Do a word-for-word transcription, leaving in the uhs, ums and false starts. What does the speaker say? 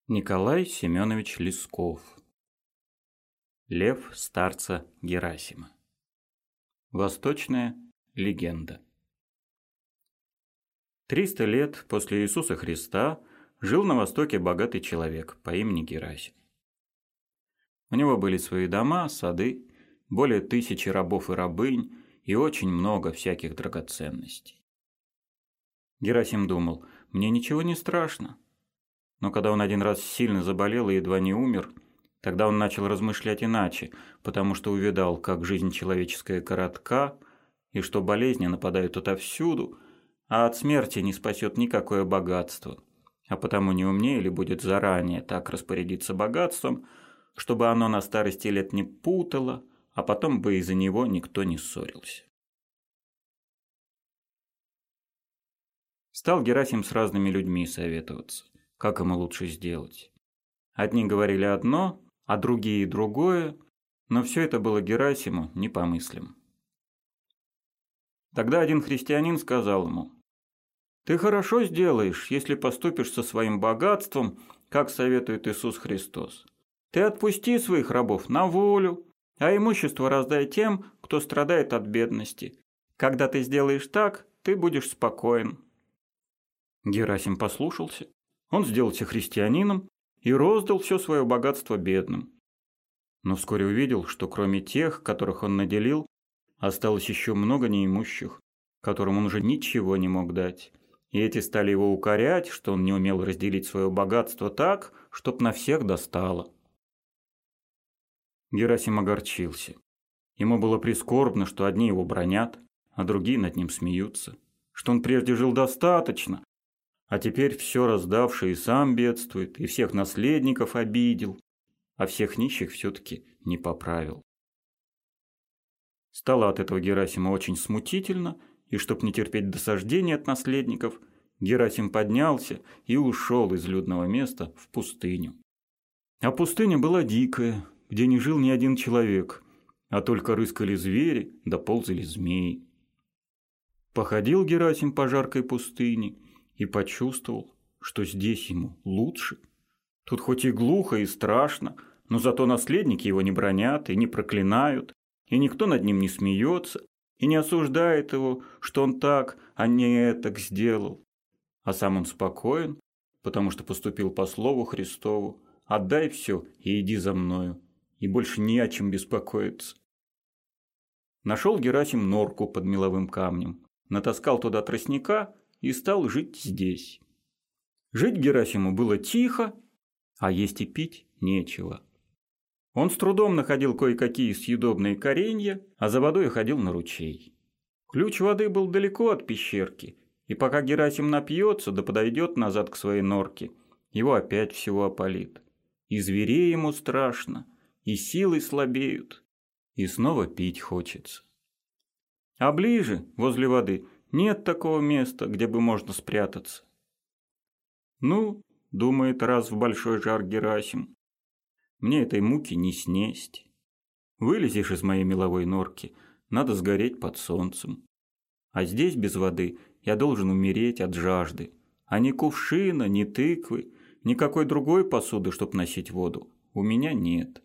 Николай Семенович Лесков. Лев старца Герасима. Восточная легенда. Триста лет после Иисуса Христа жил на Востоке богатый человек по имени Герасим. У него были свои дома, сады, более тысячи рабов и рабынь и очень много всяких драгоценностей. Герасим думал: мне ничего не страшно. Но когда он один раз сильно заболел и едва не умер, тогда он начал размышлять иначе, потому что увидал, как жизнь человеческая коротка, и что болезни нападают отовсюду, а от смерти не спасет никакое богатство, а потому не умнее ли будет заранее так распорядиться богатством, чтобы оно на старости лет не путало, а потом бы из-за него никто не ссорился. Стал Герасим с разными людьми советоваться, как ему лучше сделать. Одни говорили одно, а другие другое, но все это было Герасиму не по мыслям. Тогда один христианин сказал ему: «Ты хорошо сделаешь, если поступишь со своим богатством, как советует Иисус Христос. Ты отпусти своих рабов на волю, а имущество раздай тем, кто страдает от бедности. Когда ты сделаешь так, ты будешь спокоен». Герасим послушался. Он сделался христианином и роздал все свое богатство бедным. Но вскоре увидел, что кроме тех, которых он наделил, осталось еще много неимущих, которым он уже ничего не мог дать. И эти стали его укорять, что он не умел разделить свое богатство так, чтоб на всех достало. Герасим огорчился. Ему было прискорбно, что одни его бранят, а другие над ним смеются, что он прежде жил достаточно, а теперь все раздавший и сам бедствует, и всех наследников обидел, а всех нищих все-таки не поправил. Стало от этого Герасима очень смутительно, и чтоб не терпеть досаждений от наследников, Герасим поднялся и ушел из людного места в пустыню. А пустыня была дикая, где не жил ни один человек, а только рыскали звери да ползали змеи. Походил Герасим по жаркой пустыне и почувствовал, что здесь ему лучше. Тут хоть и глухо и страшно, но зато наследники его не бранят и не проклинают, и никто над ним не смеется и не осуждает его, что он так, а не этак сделал. А сам он спокоен, потому что поступил по слову Христову: «Отдай все и иди за мною», и больше не о чем беспокоиться. Нашел Герасим норку под меловым камнем, натаскал туда тростника и стал жить здесь. Жить Герасиму было тихо, а есть и пить нечего. Он с трудом находил кое-какие съедобные коренья, а за водой ходил на ручей. Ключ воды был далеко от пещерки, и пока Герасим напьется да подойдет назад к своей норке, его опять всего опалит. И зверей ему страшно, и силы слабеют, и снова пить хочется. А ближе, возле воды, нет такого места, где бы можно спрятаться. «Ну, — думает раз в большой жар Герасим, — мне этой муки не снесть. Вылезешь из моей меловой норки, надо сгореть под солнцем. А здесь без воды я должен умереть от жажды, а ни кувшина, ни тыквы, никакой другой посуды, чтоб носить воду, у меня нет.